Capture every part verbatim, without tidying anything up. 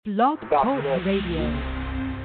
Blog God Talk bless. Radio.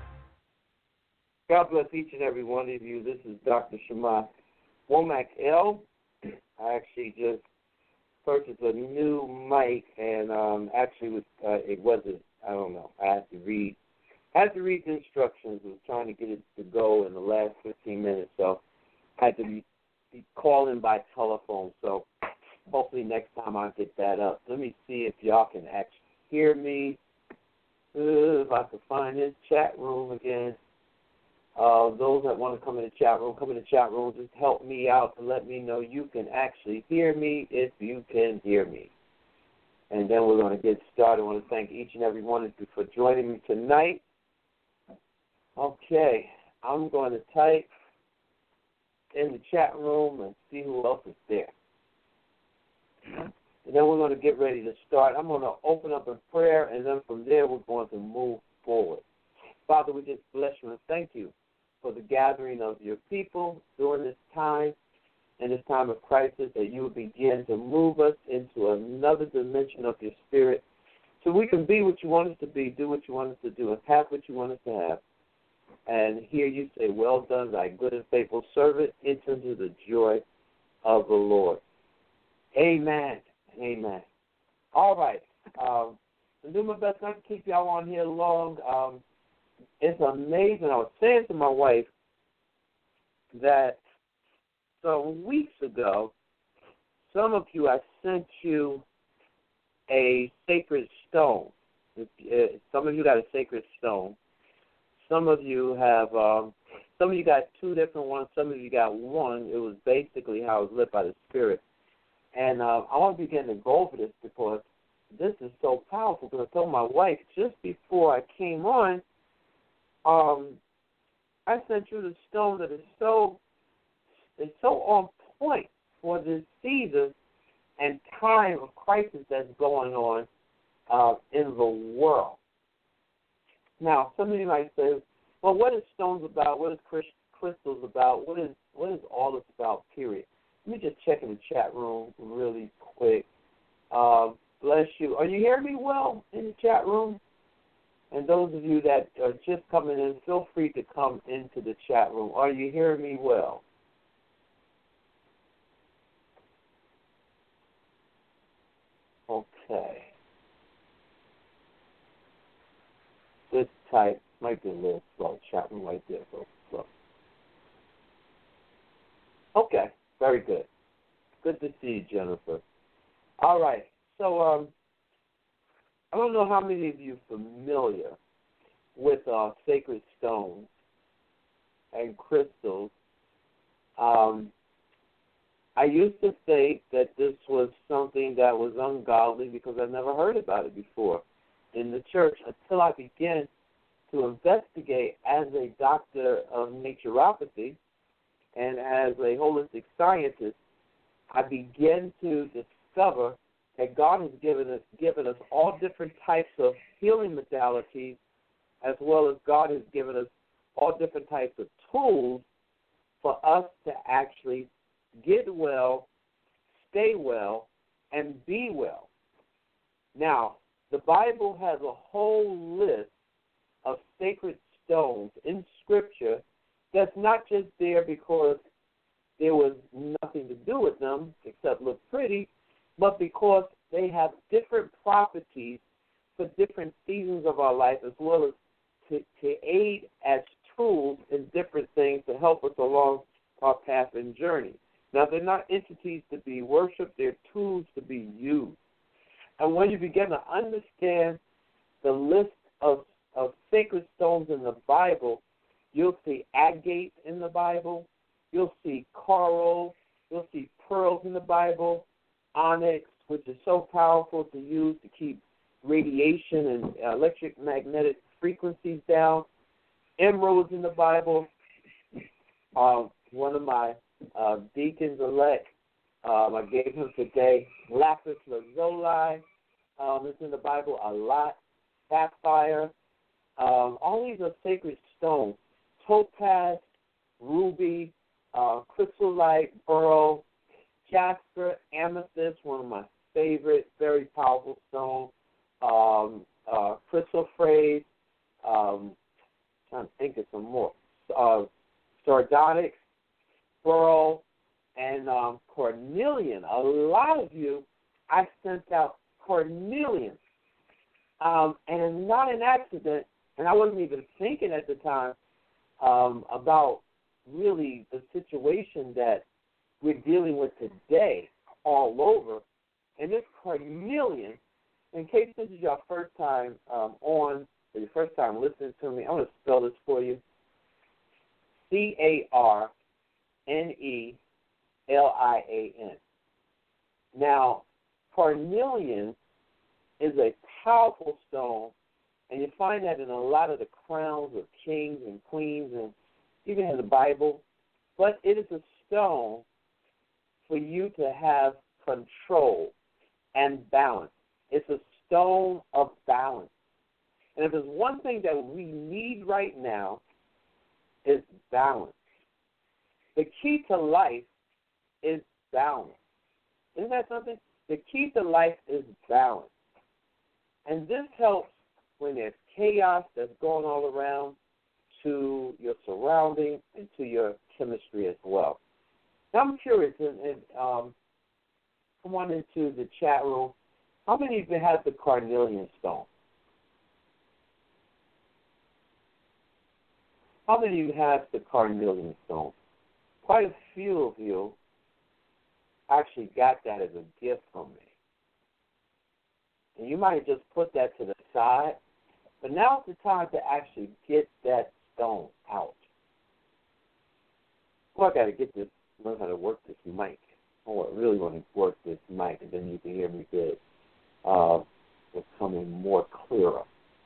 God bless each and every one of you. This is Doctor Shema Womack L. I actually just purchased a new mic, and um, actually was, uh, it wasn't, I don't know, I had to read I had to read the instructions. I was trying to get it to go in the last fifteen minutes, so I had to be, be calling by telephone. So hopefully next time I'll get that up. Let me see if y'all can actually hear me. Uh, if I can find this chat room again. Uh, those that want to come in the chat room, come in the chat room. Just help me out to let me know you can actually hear me if you can hear me. And then we're going to get started. I want to thank each and every one of you for joining me tonight. Okay, I'm going to type in the chat room and see who else is there. And then we're going to get ready to start. I'm going to open up in prayer, and then from there we're going to move forward. Father, we just bless you and thank you for the gathering of your people during this time, in this time of crisis, that you will begin to move us into another dimension of your spirit so we can be what you want us to be, do what you want us to do, and have what you want us to have. And hear you say, well done, thy good and faithful servant, enter into the joy of the Lord. Amen. Amen. All right. Um, I'll do my best not to keep y'all on here long. Um, it's amazing. I was saying to my wife that some weeks ago, some of you, I sent you a sacred stone. If, uh, some of you got a sacred stone. Some of you have, um, some of you got two different ones. Some of you got one. It was basically how I was led by the Spirit. And uh, I want to begin to go over this because this is so powerful. Because I told my wife just before I came on, um, I sent you the stone that is so, it's so on point for this season and time of crisis that's going on uh, in the world. Now, some of you might say, well, what is stones about? What is crystals about? What is what is all this about, period? Let me just check in the chat room really quick. Uh, bless you. Are you hearing me well in the chat room? And those of you that are just coming in, feel free to come into the chat room. Are you hearing me well? Okay. This type might be a little slow. Chat room right there, so slow. Okay, very good. Good to see you, Jennifer. All right, so um, I don't know how many of you are familiar with uh, sacred stones and crystals. Um, I used to think that this was something that was ungodly because I never heard about it before in the church until I began to investigate as a doctor of naturopathy and as a holistic scientist. I began to discover that God has given us given us all different types of healing modalities, as well as God has given us all different types of tools for us to actually get well, stay well, and be well. Now, the Bible has a whole list of sacred stones in Scripture that's not just there because there was nothing to do with them except look pretty, but because they have different properties for different seasons of our life, as well as to, to aid as tools in different things to help us along our path and journey. Now, they're not entities to be worshipped, they're tools to be used. And when you begin to understand the list of, of sacred stones in the Bible, you'll see agate in the Bible, you'll see coral, you'll see pearls in the Bible, onyx, which is so powerful to use to keep radiation and electric magnetic frequencies down, emeralds in the Bible. Uh, one of my uh, deacons elect, um, I gave him today, lapis lazuli. Um, it's in the Bible a lot. Sapphire. Um, all these are sacred stones. Topaz, ruby, uh, chrysolite, beryl, jasper, amethyst, one of my favorite, very powerful stones. Um, uh, chrysoprase, um, trying to think of some more, uh, sardonyx, beryl, and um, cornelian. A lot of you, I sent out cornelian, um, and not an accident, and I wasn't even thinking at the time um, about really the situation that we're dealing with today all over. And this cornelian, in case this is your first time um, on, or your first time listening to me, I'm going to spell this for you. C A R N E L I A N. Now, cornelian is a powerful stone, and you find that in a lot of the crowns of kings and queens and even in the Bible. But it is a stone for you to have control and balance. It's a stone of balance. And if there's one thing that we need right now, is balance. The key to life is balance. Isn't that something? The key to life is balance. And this helps when there's chaos that's going all around to your surroundings and to your chemistry as well. Now, I'm curious, and, and um, come on into the chat room. How many of you have the carnelian stone? How many of you have the carnelian stone? Quite a few of you actually got that as a gift from me. And you might have just put that to the side, but now's the time to actually get that stone out. Well, I got to get this, learn how to work this mic. Oh, I really want to work this mic, and then you can hear me good. Uh, becoming more clearer.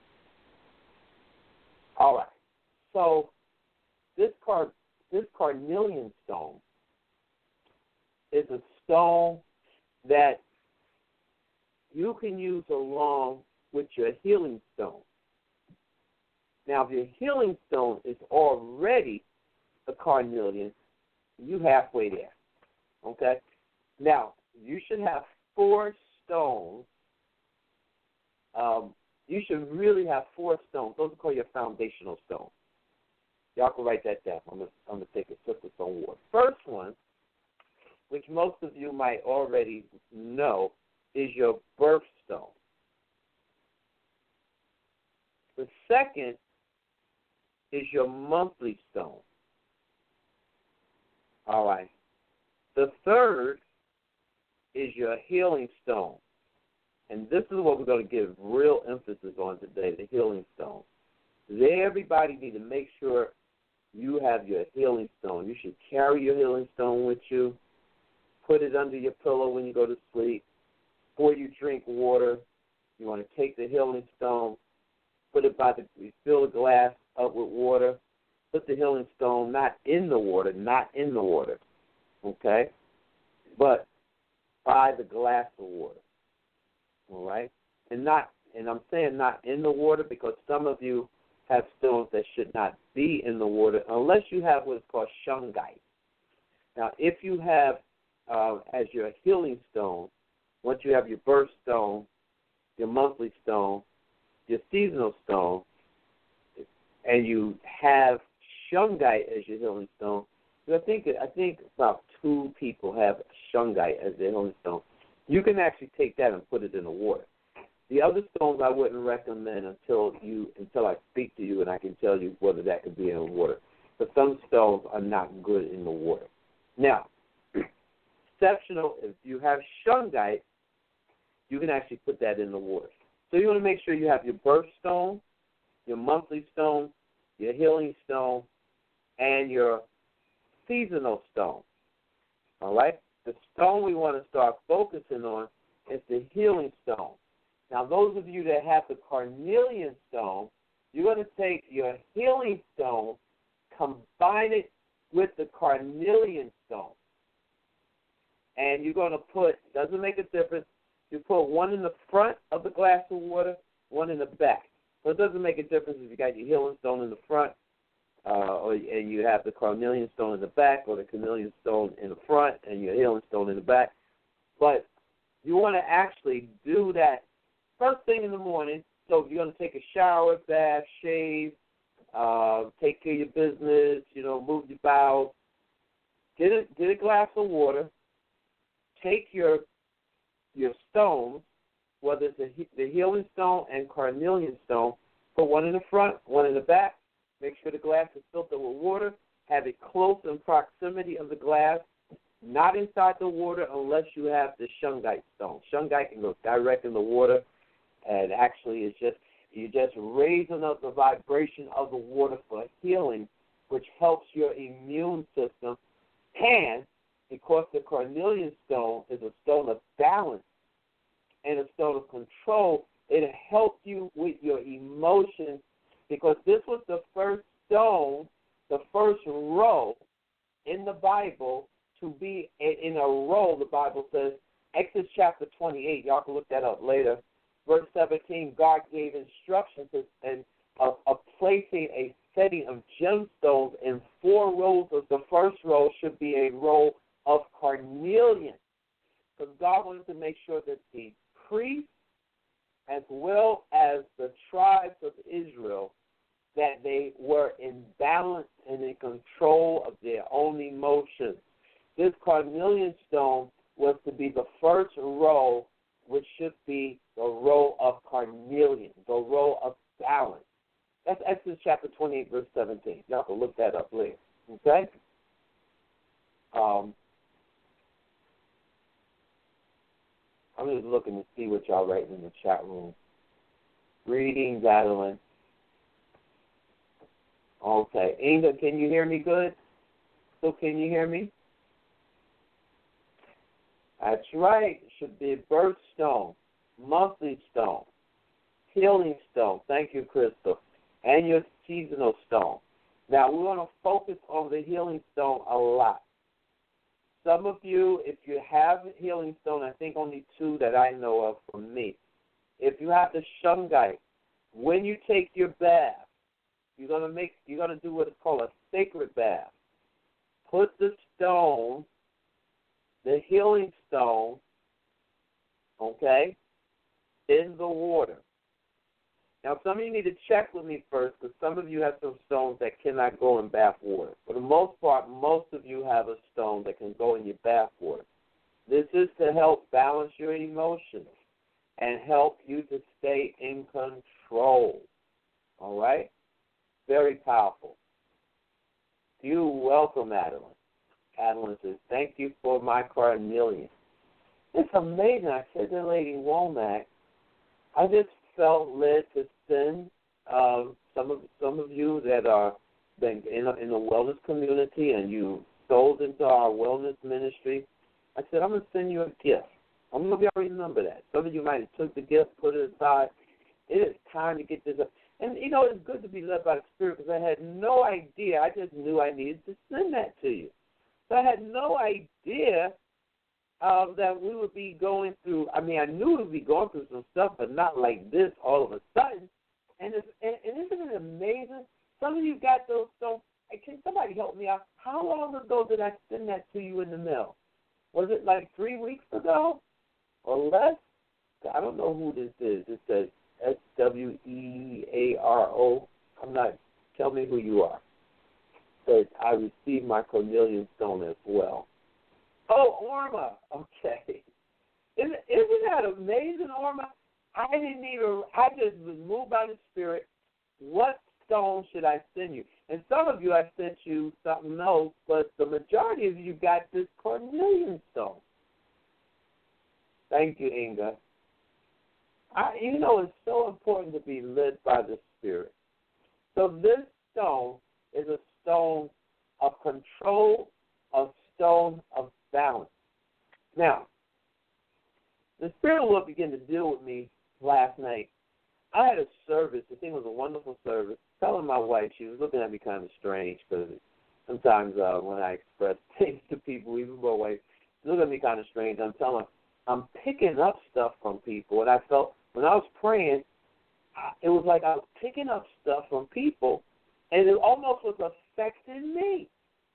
All right. So this car, this carnelian stone is a stone that you can use along with your healing stone. Now, if your healing stone is already a carnelian, you halfway there. Okay? Now, you should have four stones. Um, you should really have four stones. Those are called your foundational stones. Y'all can write that down. I'm going I'm to take a sip of some water. First one, which most of you might already know, is your birthstone. The second is your monthly stone. All right. The third is your healing stone. And this is what we're going to give real emphasis on today, the healing stone. Everybody need to make sure you have your healing stone. You should carry your healing stone with you. Put it under your pillow when you go to sleep. Before you drink water, you want to take the healing stone, put it by the, fill the glass up with water, put the healing stone not in the water, not in the water, okay, but by the glass of water, all right? And not, and I'm saying not in the water because some of you have stones that should not be in the water unless you have what's called shungite. Now, if you have uh, as your healing stone, once you have your birthstone, your monthly stone, your seasonal stone, and you have shungite as your healing stone, I think I think about two people have shungite as their healing stone. You can actually take that and put it in the water. The other stones I wouldn't recommend until you until I speak to you and I can tell you whether that could be in the water. But some stones are not good in the water. Now, exceptional, if you have shungite, you can actually put that in the water. So you want to make sure you have your birthstone, your monthly stone, your healing stone, and your seasonal stone. All right? The stone we want to start focusing on is the healing stone. Now, those of you that have the carnelian stone, you're going to take your healing stone, combine it with the carnelian stone. And you're going to put, doesn't make a difference, you put one in the front of the glass of water, one in the back. So it doesn't make a difference if you got your healing stone in the front, uh, or and you have the carnelian stone in the back, or the carnelian stone in the front and your healing stone in the back. But you want to actually do that first thing in the morning So if you're going to take a shower, bath, shave, uh, take care of your business, you know, move your bowels, get a, get a glass of water, take your your stones, whether it's the, the healing stone and carnelian stone, put one in the front, one in the back, make sure the glass is filled up with water, have it close in proximity of the glass, not inside the water unless you have the shungite stone. Shungite can go direct in the water, and actually it's just, you're just raising up the vibration of the water for healing, which helps your immune system. And because the carnelian stone is a stone of balance and a stone of control, it'll help you with your emotions, because this was the first stone, the first row in the Bible to be in a row, the Bible says. Exodus chapter twenty-eight, y'all can look that up later. Verse seventeen, God gave instructions and of, of placing a setting of gemstones in four rows. Of the first row should be a row of carnelian, because God wanted to make sure that the priests, as well as the tribes of Israel, that they were in balance and in control of their own emotions. This carnelian stone was to be the first row, which should be the row of carnelian, the row of balance. That's Exodus chapter twenty-eight, verse seventeen. Y'all can look that up later. Okay? Um, I'm just looking to see what y'all writing in the chat room. Reading, Madeline. Okay. Inga, can you hear me good? So can you hear me? That's right. It should be a birthstone, monthly stone, healing stone. Thank you, Crystal. And your seasonal stone. Now, we're going to focus on the healing stone a lot. Some of you, if you have a healing stone, I think only two that I know of from me. If you have the shungite, when you take your bath, you're gonna make you're gonna do what is called a sacred bath. Put the stone, the healing stone, okay, in the water. Now, some of you need to check with me first, because some of you have some stones that cannot go in bath water. For the most part, most of you have a stone that can go in your bath water. This is to help balance your emotions and help you to stay in control. All right? Very powerful. You're welcome, Adeline. Adeline says, thank you for my carnelian. It's amazing. I said to Lady Womack, I just felt led to send um, some of some of you that are been in, a, in the wellness community and you sold into our wellness ministry. I said, I'm going to send you a gift. I don't know if you already remember that. Some of you might have took the gift, put it aside. It is time to get this up. And, you know, it's good to be led by the Spirit, because I had no idea. I just knew I needed to send that to you. So I had no idea uh, that we would be going through, I mean, I knew we would be going through some stuff, but not like this all of a sudden. And, it's, and, and isn't it amazing? Some of you got those, so can somebody help me out? How long ago did I send that to you in the mail? Was it like three weeks ago or less? I don't know who this is. It says S W E A R O. I'm not, tell me who you are. It says, I received my carnelian stone as well. Oh, Orma. Okay. Isn't, isn't that amazing, Orma? I didn't even, I just was moved by the Spirit. What stone should I send you? And some of you, I sent you something else, but the majority of you got this carnelian stone. Thank you, Inga. I, you know, it's so important to be led by the Spirit. So this stone is a stone of control, a stone of balance. Now, the Spirit will begin to deal with me last night. I had a service. I think it was a wonderful service. Telling my wife, she was looking at me kind of strange, because sometimes uh, when I express things to people, even my wife, she looked at me kind of strange. I'm telling her, I'm picking up stuff from people, and I felt when I was praying, it was like I was picking up stuff from people, and it almost was affecting me.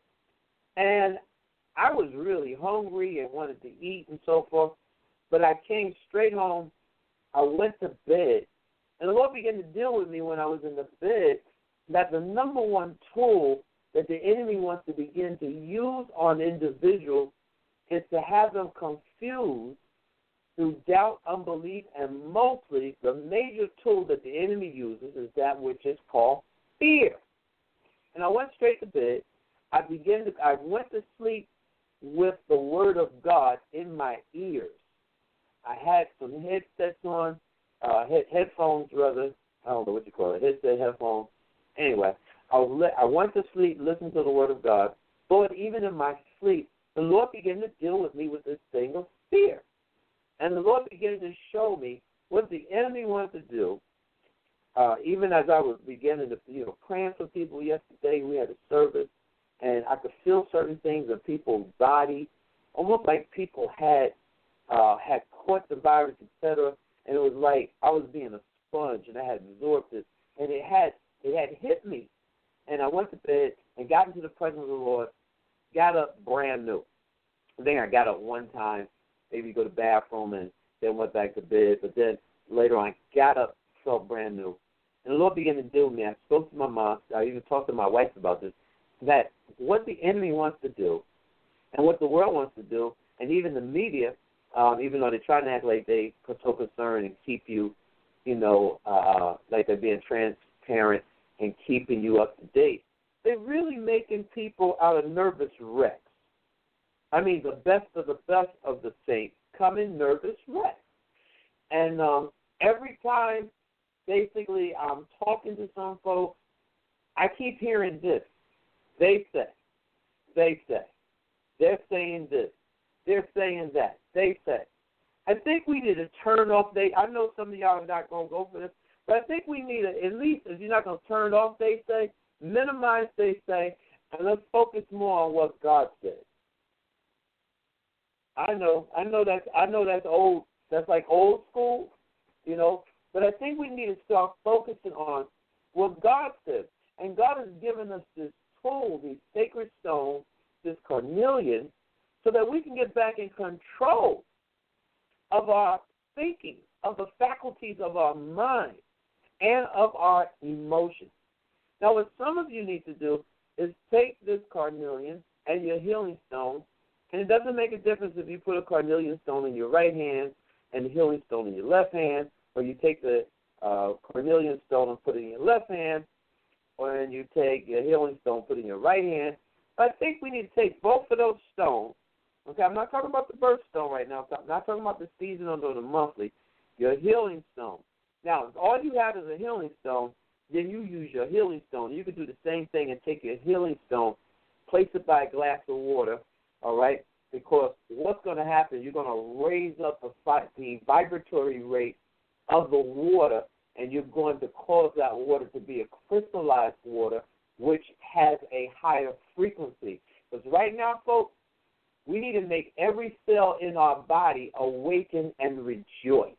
And I was really hungry and wanted to eat and so forth, but I came straight home. I went to bed, And the Lord began to deal with me when I was in the bed that the number one tool that the enemy wants to begin to use on individuals is to have them confused through doubt, unbelief, and mostly the major tool that the enemy uses is that which is called fear. And I went straight to bed. I began to, I went to sleep with the Word of God in my ears. I had some headsets on, uh, head, headphones rather. I don't know what you call it, headset, headphones. Anyway, I, was le- I went to sleep, listened to the Word of God. Lord, even in my sleep, the Lord began to deal with me with this thing of fear. And the Lord began to show me what the enemy wanted to do. Uh, even as I was beginning to, you know, praying for people yesterday, we had a service, and I could feel certain things in people's body, almost like people had uh, had caught the virus, et cetera. And it was like I was being a sponge, and I had absorbed it, and it had it had hit me. And I went to bed and got into the presence of the Lord, got up brand new. I think I got up one time, maybe go to the bathroom, and then went back to bed. But then later on, I got up, felt brand new. And the Lord began to deal with me. I spoke to my mom. I even talked to my wife about this, that what the enemy wants to do and what the world wants to do, and even the media, um, even though they're trying to act like they are so concerned and keep you, you know, uh, like they're being transparent and keeping you up to date, they're really making people out of nervous wrecks. I mean, the best of the best of the saints come in nervous wrecks. And um, every time, basically, I'm talking to some folks, I keep hearing this. They say, they say, they're saying this, they're saying that, they say. I think we need to turn off, they, I know some of y'all are not going to go for this, but I think we need to, at least if you're not going to turn off, they say, minimize, they say, and let's focus more on what God said. I know, I know that's, I know that's old, that's like old school, you know, but I think we need to start focusing on what God says. And God has given us this tool, these sacred stones, this carnelian, so that we can get back in control of our thinking, of the faculties of our mind, and of our emotions. Now, what some of you need to do is take this carnelian and your healing stone, and it doesn't make a difference if you put a carnelian stone in your right hand and the healing stone in your left hand, or you take the uh, carnelian stone and put it in your left hand, or then you take your healing stone, put it in your right hand. But I think we need to take both of those stones. Okay, I'm not talking about the birthstone right now. I'm not talking about the seasonal or the monthly. Your healing stone. Now, if all you have is a healing stone, then you use your healing stone. You can do the same thing and take your healing stone, place it by a glass of water, all right? Because what's going to happen, you're going to raise up the, the vibratory rate of the water, and you're going to cause that water to be a crystallized water, which has a higher frequency. Because right now, folks, we need to make every cell in our body awaken and rejoice.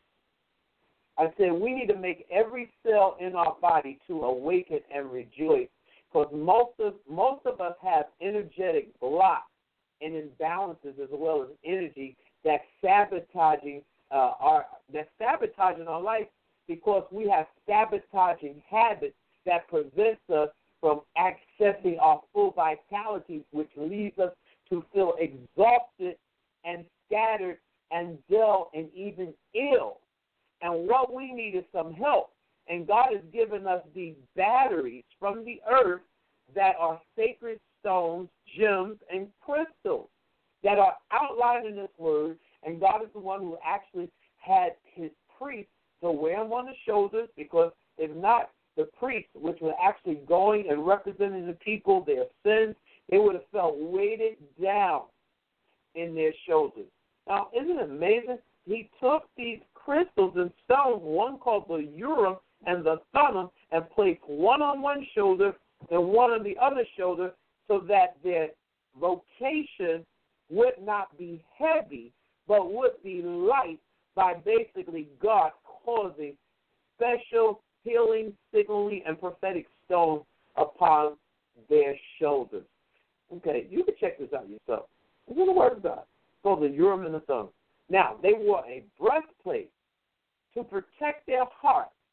I said we need to make every cell in our body to awaken and rejoice, because most of most of us have energetic blocks and imbalances as well as energy that's sabotaging uh, our that's sabotaging our life, because we have sabotaging habits that prevents us from accessing our full vitality, which leads us to feel exhausted and scattered and dull and even ill. And what we need is some help. And God has given us these batteries from the earth that are sacred stones, gems, and crystals that are outlined in this word. And God is the one who actually had his priests to wear them on the shoulders, because if not, the priests, which were actually going and representing the people, their sins, they would have felt weighted down in their shoulders. Now, isn't it amazing? He took these crystals and stones, one called the Urim and the Thummim, and placed one on one shoulder and one on the other shoulder, so that their location would not be heavy, but would be light, by basically God causing special healing, signaling, and prophetic stones upon their shoulders. Okay, you can check this out yourself. It's in the Word of God. It's called the Urim and the Thummim. Now, they wore a breastplate to protect their heart,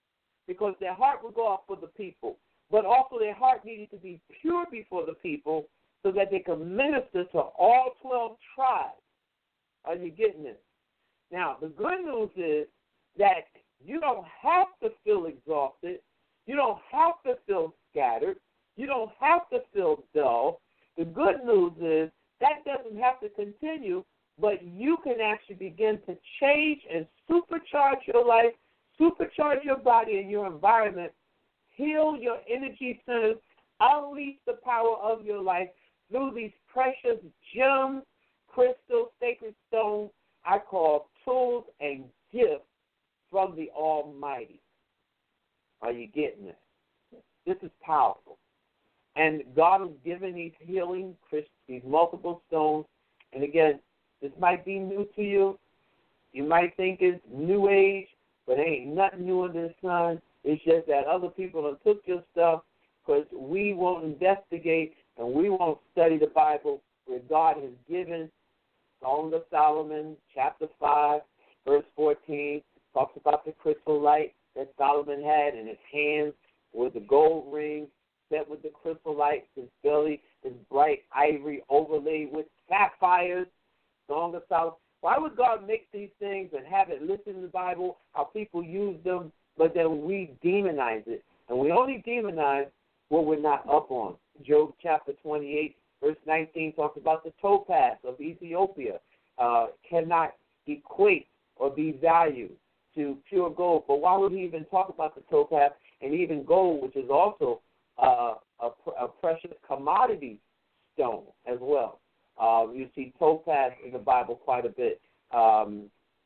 because their heart would go out for the people, but also their heart needed to be pure before the people so that they could minister to all twelve tribes. Are you getting this? Now, the good news is that you don't have to feel exhausted. You don't have to feel scattered. You don't have to feel dull. The good news is that doesn't have to continue, but you can actually begin to change and supercharge your life, supercharge your body and your environment, heal your energy centers, unleash the power of your life through these precious gems, crystals, sacred stones I call tools and gifts from the Almighty. Are you getting it? This is powerful. And God has given these healing, these multiple stones. And again, this might be new to you. You might think it's new age, but ain't nothing new under the sun. It's just that other people have took your stuff because we won't investigate and we won't study the Bible where God has given. Song of Solomon, chapter five, verse fourteen, talks about the crystal light that Solomon had in his hands with the gold ring set with the crystal light, his belly is bright ivory overlaid with sapphires. Song of Solomon. Why would God make these things and have it listed in the Bible, how people use them, but then we demonize it? And we only demonize what we're not up on. Job chapter twenty-eight, verse nineteen talks about the topaz of Ethiopia. Uh, cannot equate or be valued to pure gold. But why would he even talk about the topaz and even gold, which is also uh, a, a precious commodity stone as well? Uh, you see topaz in the Bible quite a bit. Um,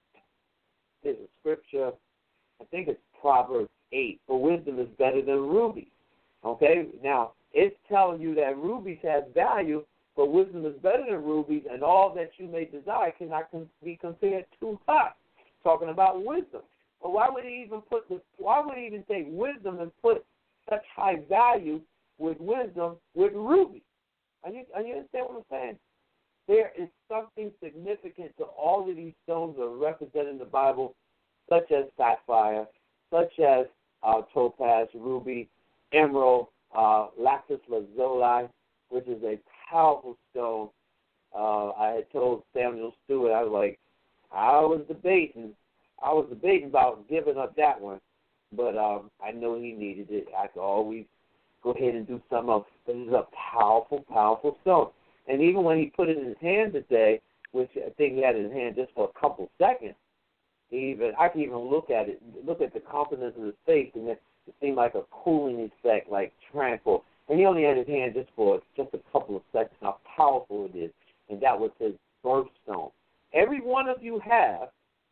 there's a scripture, I think it's Proverbs eight, for wisdom is better than rubies. Okay? Now, it's telling you that rubies have value, but wisdom is better than rubies, and all that you may desire cannot be compared to her. Talking about wisdom. But why would he even put this, why would he even take wisdom and put such high value with wisdom with rubies? Are you, are you understand what I'm saying? There is something significant to all of these stones that are represented in the Bible, such as sapphire, such as uh, topaz, ruby, emerald, uh, lapis lazuli, which is a powerful stone. Uh, I had told Samuel Stewart, I was like, I was debating, I was debating about giving up that one, but um, I know he needed it. I could always go ahead and do some of it. This is a powerful, powerful stone. And even when he put it in his hand today, which I think he had in his hand just for a couple seconds, he even I can even look at it, look at the confidence of his face, and it, it seemed like a cooling effect, like tranquil. And he only had his hand just for just a couple of seconds, how powerful it is. And that was his birthstone. Every one of you have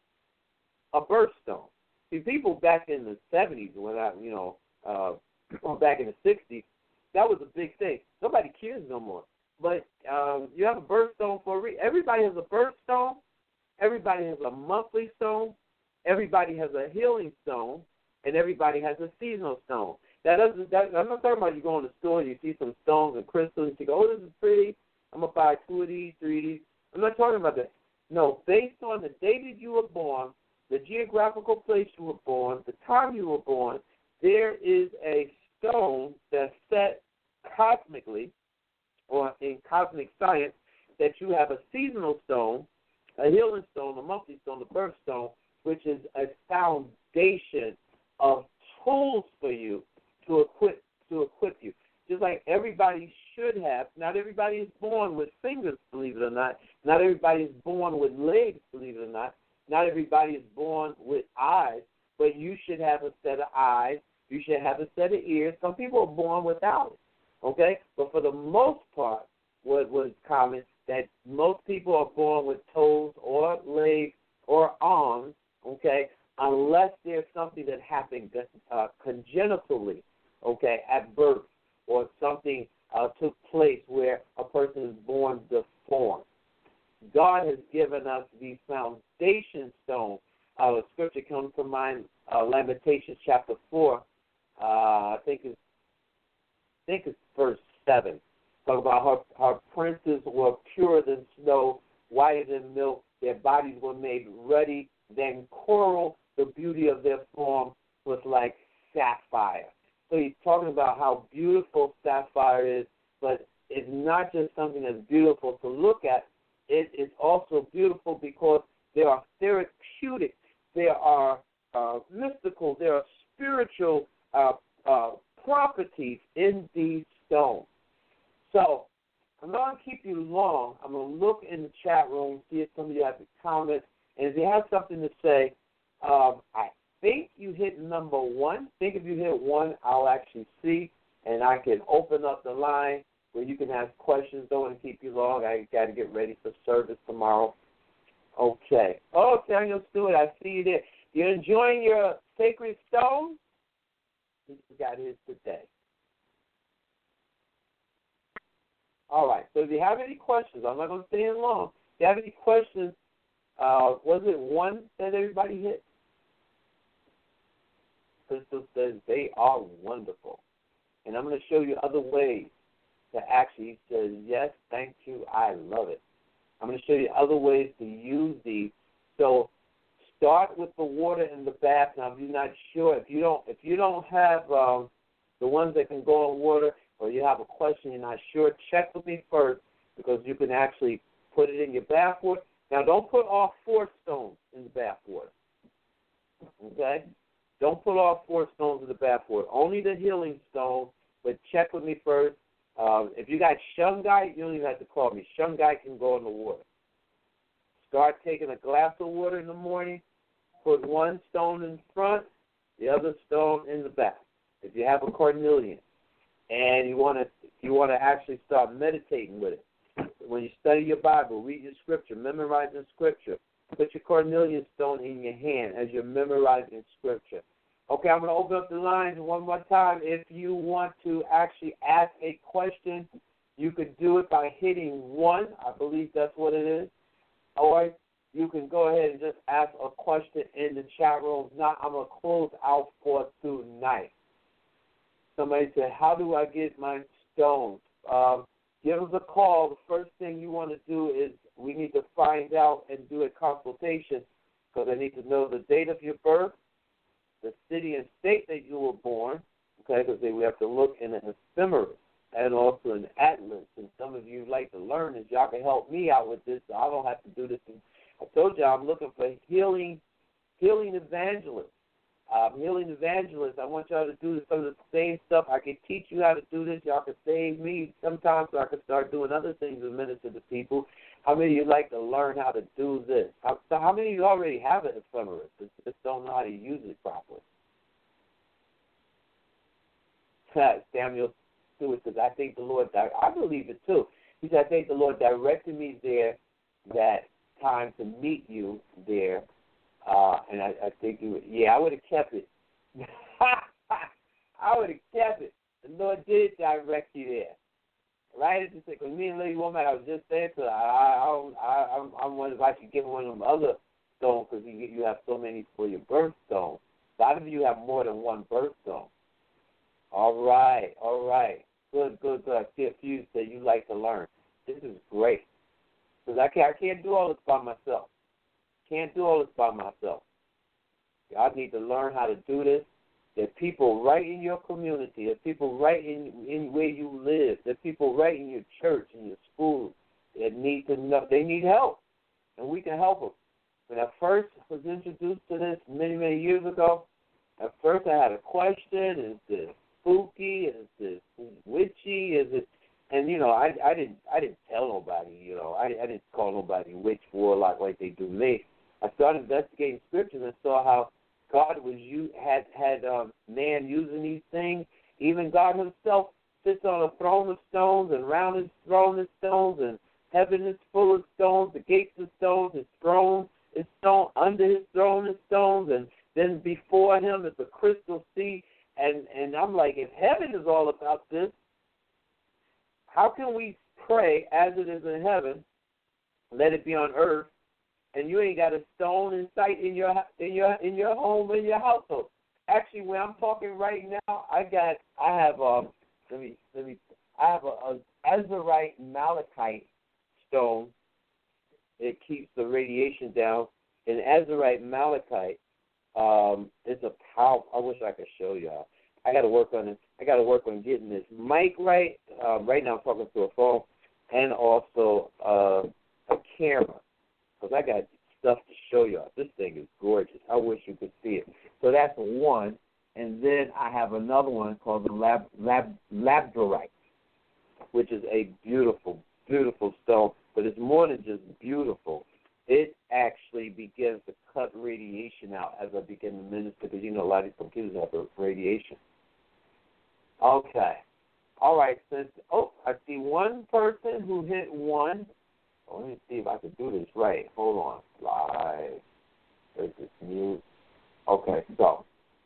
a birthstone. See, people back in the seventies, when I, you know, uh, or back in the sixties, that was a big thing. Nobody cares no more. But um, you have a birthstone for a reason. Everybody has a birthstone. Everybody has a monthly stone. Everybody has a healing stone. And everybody has a seasonal stone. That doesn't. That, I'm not talking about you go in the store and you see some stones and crystals and you go, oh, this is pretty. I'm going to buy two of these, three of these. I'm not talking about that. No, based on the day that you were born, the geographical place you were born, the time you were born, there is a stone that's set cosmically, or in cosmic science, that you have a seasonal stone, a healing stone, a monthly stone, a birthstone, which is a foundation of tools for you to equip to equip you. Just like everybody should have. Not everybody is born with fingers, believe it or not. Not everybody is born with legs, believe it or not. Not everybody is born with eyes, but you should have a set of eyes. You should have a set of ears. Some people are born without it, okay? But for the most part, what was common, that most people are born with toes or legs or arms, okay, unless there's something that happened uh, congenitally, okay, at birth, or something uh, took place where a person is born deformed. God has given us the foundation stone. Uh, the scripture comes to mind, uh, Lamentations chapter four. Uh, I think it's I think it's verse seven. Talk about her, her princes were purer than snow, whiter than milk. Their bodies were made ruddy than coral. The beauty of their form was like sapphire. So he's talking about how beautiful sapphire is, but it's not just something that's beautiful to look at. It is also beautiful because there are therapeutic, there are uh, mystical, there are spiritual uh, uh, properties in these stones. So I'm not going to keep you long. I'm going to look in the chat room, see if some of you have any comments. And if you have something to say, um, I think you hit number one. I think if you hit one, I'll actually see, and I can open up the line where you can ask questions. Don't want to keep you long. I got to get ready for service tomorrow. Okay. Oh, Samuel Stewart, I see you there. You're enjoying your sacred stone? He got his today. All right. So if you have any questions, I'm not going to stay in long. If you have any questions, uh, was it one that everybody hit? Crystal says they are wonderful. And I'm going to show you other ways to actually, he says, yes, thank you, I love it. I'm going to show you other ways to use these. So start with the water in the bath. Now, if you're not sure, if you don't, if you don't have um, the ones that can go in water, or you have a question you're not sure, check with me first, because you can actually put it in your bath water. Now, don't put all four stones in the bath water. Okay? Don't put all four stones in the bath water. Only the healing stone, but check with me first. Uh, if you got shungite, you don't even have to call me. Shungite can go in the water. Start taking a glass of water in the morning. Put one stone in front, the other stone in the back. If you have a cornelian, and you want to, you want to actually start meditating with it. When you study your Bible, read your scripture, memorizing scripture. Put your cornelian stone in your hand as you're memorizing scripture. Okay, I'm going to open up the lines one more time. If you want to actually ask a question, you could do it by hitting one. I believe that's what it is. Or you can go ahead and just ask a question in the chat room. Now I'm going to close out for tonight. Somebody said, how do I get my stones? Um, give us a call. The first thing you want to do is we need to find out and do a consultation, because I need to know the date of your birth, the city and state that you were born, okay, because we have to look in an ephemeris and also an atlas. And some of you like to learn this. Y'all can help me out with this, so I don't have to do this. I told you I'm looking for healing, healing evangelists. Um, healing evangelists, I want y'all to do some of the same stuff. I can teach you how to do this. Y'all can save me sometimes, so I can start doing other things and minister to people. How many of you like to learn how to do this? How, so how many of you already have an ephemeris, but just don't know how to use it properly? Samuel Stewart says, I think the Lord, I believe it too. He said, I think the Lord directed me there, that time to meet you there. Uh, and I, I think you would, yeah, I would have kept it. I would have kept it. The Lord did direct you there. Right at the second. Because me and Lady Woman, I was just saying to her, I, I, I, I'm, I'm wondering if I should give one of them other stones, because you, you have so many for your birthstone. A lot of you have more than one birthstone. All right, all right. Good, good, good. I see a few that you like to learn. This is great. Because I can't, I can't do all this by myself. Can't do all this by myself. I need to learn how to do this. There are people right in your community. There are people right in, in where you live. There are people right in your church, in your school, that need to know. They need help, and we can help them. When I first was introduced to this many, many years ago, at first I had a question: is this spooky? Is this witchy? Is it? And you know, I, I didn't, I didn't tell nobody. You know, I, I didn't call nobody witch, warlock like they do me. I started investigating scriptures and saw how God was you had had um, man using these things. Even God Himself sits on a throne of stones, and round His throne is stones, and heaven is full of stones. The gates of stones. His throne is stone. Under His throne is stones, and then before Him is a crystal sea. And and I'm like, if heaven is all about this, how can we pray as it is in heaven? Let it be on earth. And you ain't got a stone in sight in your in your in your home, in your household. Actually, where I'm talking right now, I got I have a let me let me I have a, a azurite malachite stone. It keeps the radiation down. An azurite malachite, Um, it's a power. I wish I could show y'all. I got to work on it. I got to work on getting this mic right. Uh, right now, I'm talking to a phone and also uh, a camera because I got stuff to show y'all. This thing is gorgeous. I wish you could see it. So that's one, and then I have another one called the lab, lab, labradorite, which is a beautiful, beautiful stone. But it's more than just beautiful. It actually begins to cut radiation out as I begin to minister, because you know a lot of these computers have radiation. Okay. All right. Since oh, I see one person who hit one. Let me see if I can do this right. Hold on. Live. There's this mute. Okay. So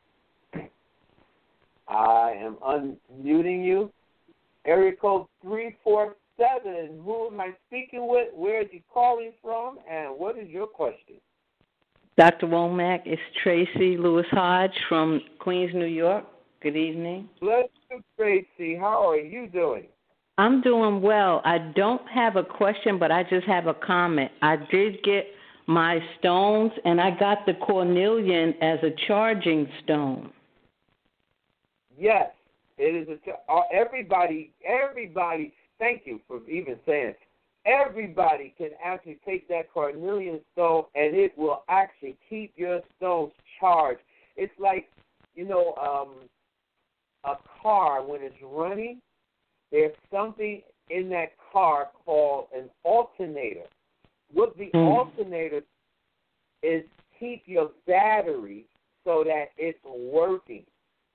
I am unmuting you. Area code three four seven. Who am I speaking with? Where are you calling from? And what is your question? Doctor Womack, it's Tracy Lewis Hodge from Queens, New York. Good evening. Bless you, Tracy. How are you doing? I'm doing well. I don't have a question, but I just have a comment. I did get my stones, and I got the cornelian as a charging stone. Yes, it is. A, everybody, everybody, thank you for even saying it. Everybody can actually take that cornelian stone, and it will actually keep your stones charged. It's like, you know, um, a car, when it's running, there's something in that car called an alternator. What the mm. alternator is keep your battery so that it's working.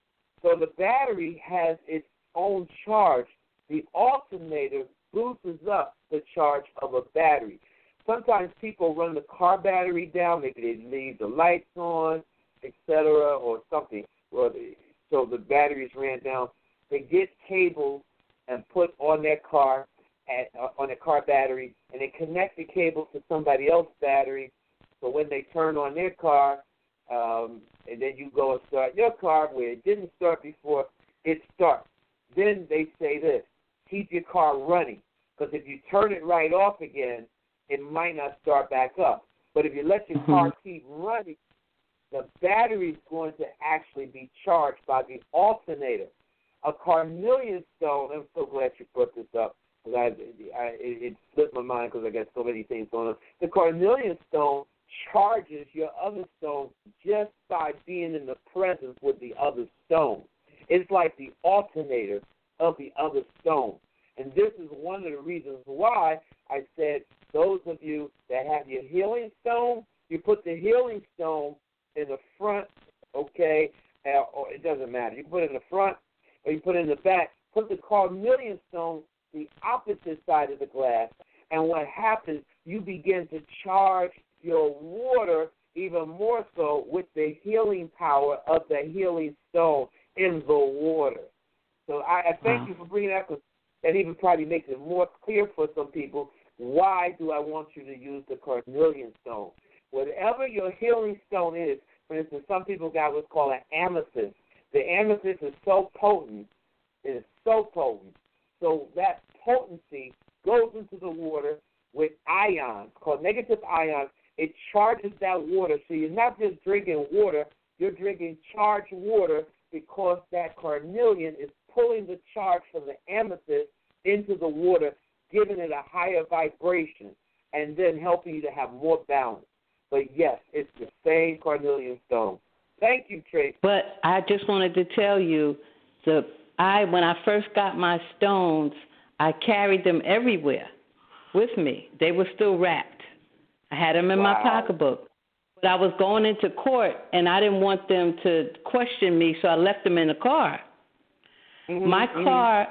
So the battery has its own charge. The alternator boosts up the charge of a battery. Sometimes people run the car battery down, maybe they leave the lights on, et cetera, or something, or the, so the batteries ran down. They get cables and put on their car, at, uh, on their car battery, and they connect the cable to somebody else's battery. So when they turn on their car, um, and then you go and start your car where it didn't start before, it starts. Then they say this: keep your car running, because if you turn it right off again, it might not start back up. But if you let your mm-hmm. car keep running, the battery is going to actually be charged by the alternator. A carnelian stone, I'm so glad you brought this up, because I, I, it, it slipped my mind because I got so many things going on. The carnelian stone charges your other stones just by being in the presence with the other stone. It's like the alternator of the other stone. And this is one of the reasons why I said those of you that have your healing stone, you put the healing stone in the front, okay, uh, or it doesn't matter. You can put it in the front or you put it in the back. Put the carnelian stone the opposite side of the glass, and what happens, you begin to charge your water even more so with the healing power of the healing stone in the water. So I, I thank wow. you for bringing that, because that even probably makes it more clear for some people. Why do I want you to use the carnelian stone? Whatever your healing stone is, for instance, some people got what's called an amethyst. The amethyst is so potent, it is so potent. So that potency goes into the water with ions, called negative ions. It charges that water. So you're not just drinking water, you're drinking charged water, because that carnelian is pulling the charge from the amethyst into the water, giving it a higher vibration, and then helping you to have more balance. But yes, it's the same carnelian stone. Thank you, Tracy. But I just wanted to tell you, the I when I first got my stones, I carried them everywhere with me. They were still wrapped. I had them in wow. my pocketbook. But I was going into court, and I didn't want them to question me, so I left them in the car. Mm-hmm, my mm-hmm. car,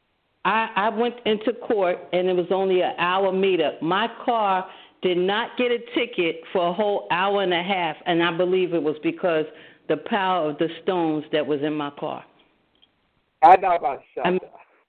I, I went into court, and it was only an hour meetup. My car did not get a ticket for a whole hour and a half, and I believe it was because the power of the stones that was in my car. I know about shut I mean,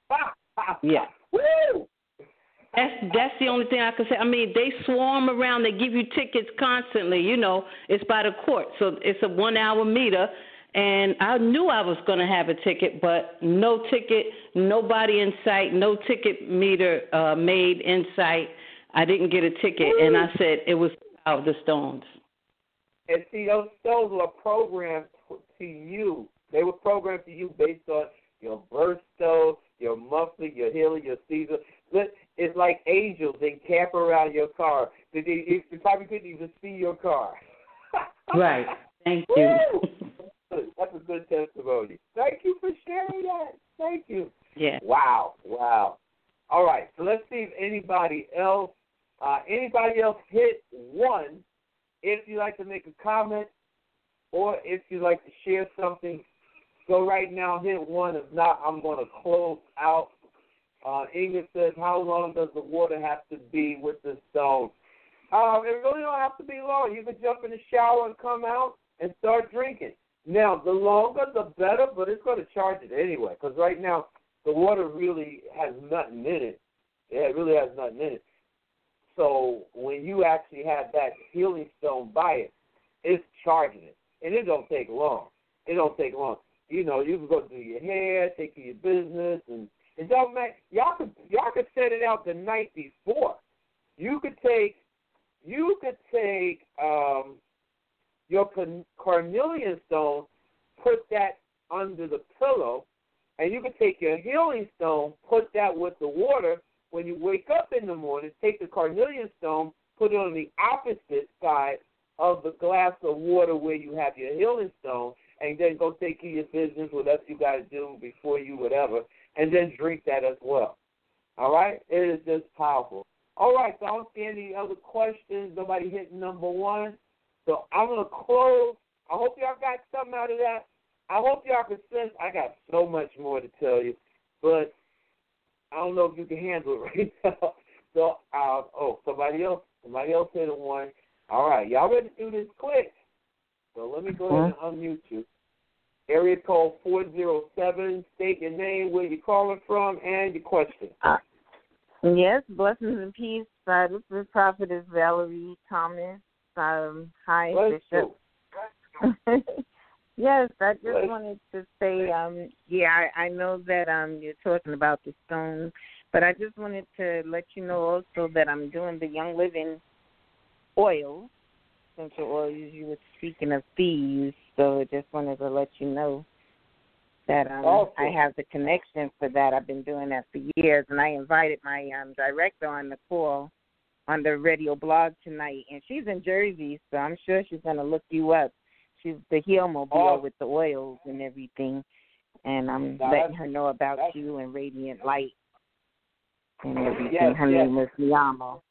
Yeah. Woo! That's that's the only thing I can say. I mean, they swarm around. They give you tickets constantly. You know, it's by the court. So it's a one-hour meter. And I knew I was going to have a ticket, but no ticket, nobody in sight, no ticket meter uh, made in sight. I didn't get a ticket. Woo! And I said it was the power of the stones. And see, those stones were programmed to you. They were programmed to you based on your birthstone, your monthly, your healing, your season. It's like angels. They camp around your car. They, they, they probably couldn't even see your car. Right. Thank you. That's a good testimony. Thank you for sharing that. Thank you. Yeah. Wow. Wow. All right. So let's see if anybody else, uh, anybody else hit one. If you'd like to make a comment or if you'd like to share something, go right now, hit one. If not, I'm going to close out. Uh, Ingrid says, how long does the water have to be with the stone? Um, it really don't have to be long. You can jump in the shower and come out and start drinking. Now, the longer, the better, but it's going to charge it anyway, because right now the water really has nothing in it. It really has nothing in it. So when you actually have that healing stone by it, it's charging it. And it don't take long. It don't take long. You know, you can go do your hair, take care of your business, and it don't matter. Y'all could y'all could set it out the night before. You could take you could take um, your carnelian stone, put that under the pillow, and you could take your healing stone, put that with the water. When you wake up in the morning, take the carnelian stone, put it on the opposite side of the glass of water where you have your healing stone, and then go take care of your business, whatever you got to do before you whatever, and then drink that as well. All right? It is just powerful. All right, so I don't see any other questions. Nobody hit number one. So I'm going to close. I hope y'all got something out of that. I hope y'all can sense I got so much more to tell you, but I don't know if you can handle it right now. So, uh, oh, somebody else, somebody else hit a one. All right, y'all ready to do this quick? So let me go ahead and unmute you. Area code four zero seven. State your name, where you're calling from, and your question. Uh, yes, blessings and peace. Uh, this is Prophetess Valerie Thomas. Um, hi, Let's Bishop. Yes, I just Let's wanted to say, um, yeah, I, I know that um, you're talking about the stone, but I just wanted to let you know also that I'm doing the Young Living oil, essential oils. You were speaking of thieves, so I just wanted to let you know that um, awesome. I have the connection for that. I've been doing that for years, and I invited my um, director on the call on the radio blog tonight, and she's in Jersey, so I'm sure she's going to look you up. She's the Heal Mobile oh. with the oils and everything, and I'm now letting her know about you and Radiant Light and everything. Yes, her yes. name is Miyamo.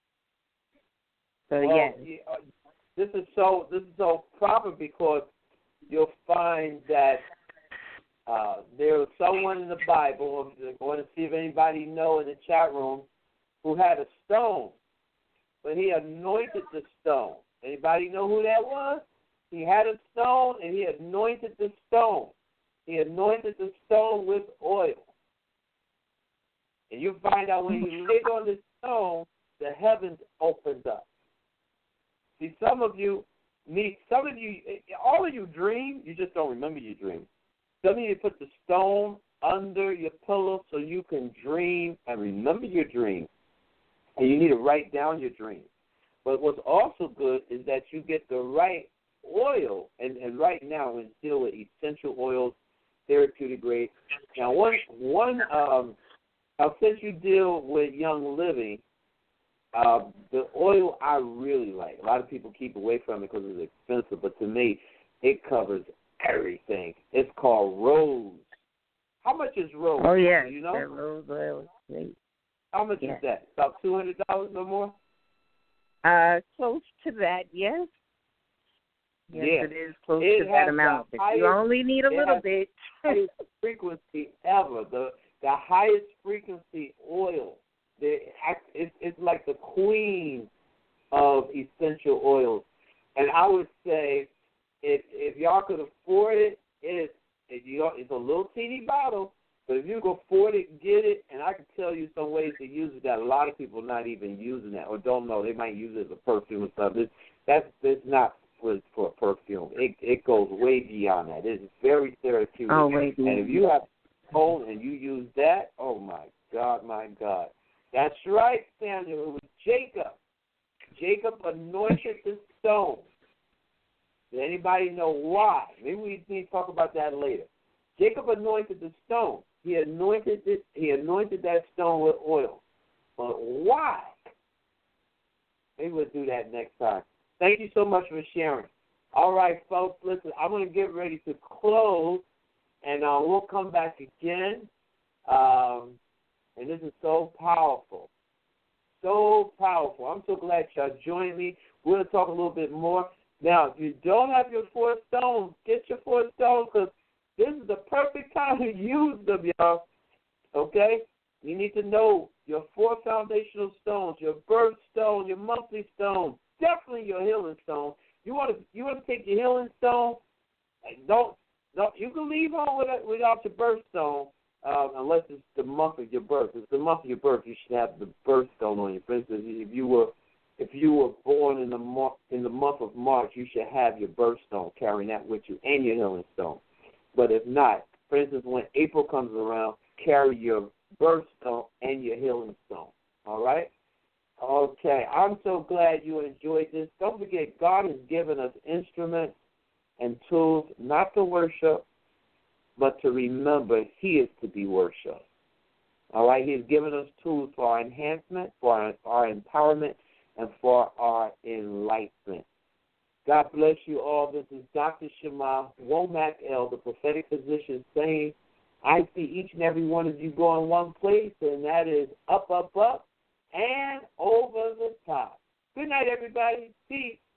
So well, yes, yeah, uh, this is so this is so proper because you'll find that uh, there was someone in the Bible. I'm going to see if anybody know in the chat room who had a stone, but he anointed the stone. Anybody know who that was? He had a stone, and he anointed the stone. He anointed the stone with oil. And you find out when he laid on the stone, the heavens opened up. See, some of you need, some of you, all of you dream, you just don't remember your dream. Some of you put the stone under your pillow so you can dream and remember your dream. And you need to write down your dream. But what's also good is that you get the right oil, and, and right now we deal with essential oils, therapeutic grade. Now, one, one um, now since you deal with Young Living, uh, the oil I really like. A lot of people keep away from it because it's expensive, but to me, it covers everything. It's called Rose. How much is Rose? oh yeah, Do you know? that rose oil is great. How much Yeah. is that? About two hundred dollars or more? Uh, close to that, yes. Yes, Yeah. it is close It to that has amount. the But you highest- only need a it little has bit. the highest frequency ever. The the highest frequency oil. The, it's, it's like the queen of essential oils. And I would say if if y'all could afford it, it's, if you, it's a little teeny bottle, but if you can afford it, get it. And I can tell you some ways to use it that a lot of people are not even using that or don't know. They might use it as a perfume or something. It's, that's, that's not for, for a perfume. It, it goes way beyond that. It's very therapeutic. Oh, way beyond. And if you have cold and you use that, oh, my God, my God. That's right, Samuel. It was Jacob. Jacob anointed the stone. Does anybody know why? Maybe we need to talk about that later. Jacob anointed the stone. He anointed it. He anointed that stone with oil. But why? Maybe we'll do that next time. Thank you so much for sharing. All right, folks, listen, I'm going to get ready to close, and uh, we'll come back again. Um, and this is so powerful. So powerful. I'm so glad y'all joined me. We're going to talk a little bit more. Now, if you don't have your four stones, get your four stones, because this is the perfect time to use them, y'all. Okay? You need to know your four foundational stones, your birth stone, your monthly stone, definitely your healing stone. You want to you want to take your healing stone? Don't don't you can leave home without, without your birth stone, uh, unless it's the month of your birth. If it's the month of your birth, you should have the birth stone on you. For instance, if you were if you were born in the mo- in the month of March, you should have your birth stone, carrying that with you, and your healing stone. But if not, for instance, when April comes around, carry your birth stone and your healing stone. All right? Okay. I'm so glad you enjoyed this. Don't forget, God has given us instruments and tools not to worship, but to remember He is to be worshipped. All right? He has given us tools for our enhancement, for our, our empowerment, and for our enlightenment. God bless you all. This is Doctor Shema Womack L., the prophetic physician, saying, I see each and every one of you going one place, and that is up, up, up, and over the top. Good night, everybody. Peace.